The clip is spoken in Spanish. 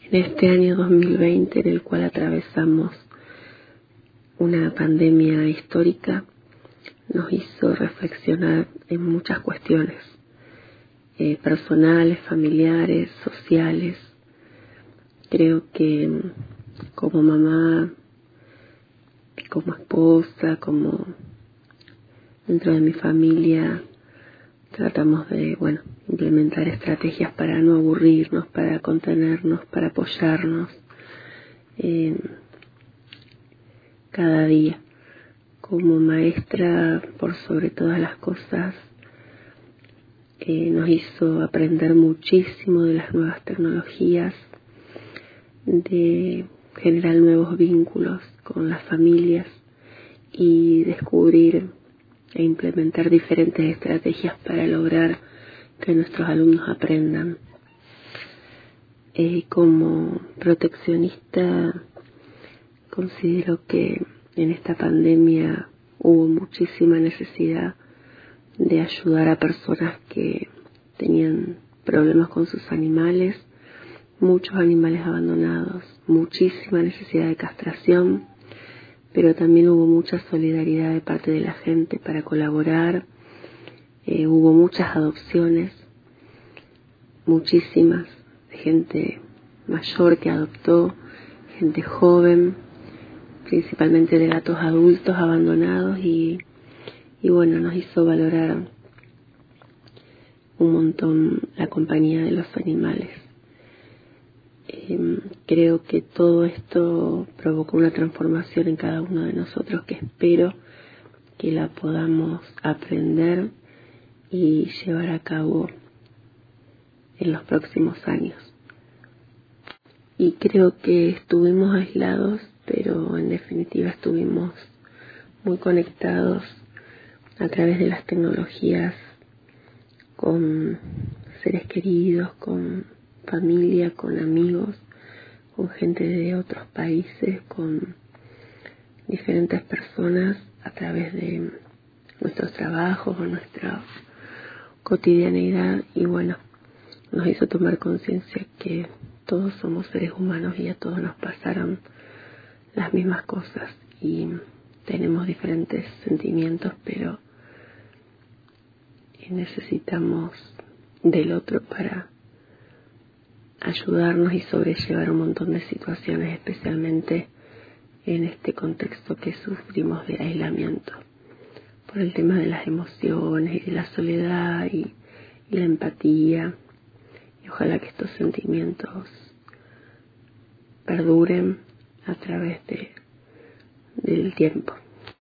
En este año 2020, en el cual atravesamos una pandemia histórica, nos hizo reflexionar en muchas cuestiones personales, familiares, sociales. Creo que como mamá, como esposa, como dentro de mi familia, tratamos de, implementar estrategias para no aburrirnos, para contenernos, para apoyarnos cada día. Como maestra, por sobre todas las cosas, nos hizo aprender muchísimo de las nuevas tecnologías, de generar nuevos vínculos con las familias y descubrir e implementar diferentes estrategias para lograr que nuestros alumnos aprendan. Como proteccionista, considero que en esta pandemia hubo muchísima necesidad de ayudar a personas que tenían problemas con sus animales, muchos animales abandonados, muchísima necesidad de castración, pero también hubo mucha solidaridad de parte de la gente para colaborar. Hubo muchas adopciones, muchísimas, de gente mayor que adoptó, gente joven, principalmente de gatos adultos abandonados y nos hizo valorar un montón la compañía de los animales. Creo que todo esto provocó una transformación en cada uno de nosotros que espero que la podamos aprender y llevar a cabo en los próximos años. Y creo que estuvimos aislados, pero en definitiva estuvimos muy conectados a través de las tecnologías con seres queridos, con familia, con amigos, con gente de otros países, con diferentes personas a través de nuestros trabajos o nuestra cotidianeidad y nos hizo tomar conciencia que todos somos seres humanos y a todos nos pasaron las mismas cosas y tenemos diferentes sentimientos, pero necesitamos del otro para ayudarnos y sobrellevar un montón de situaciones, especialmente en este contexto que sufrimos de aislamiento, por el tema de las emociones y de la soledad y la empatía. Y ojalá que estos sentimientos perduren a través del tiempo.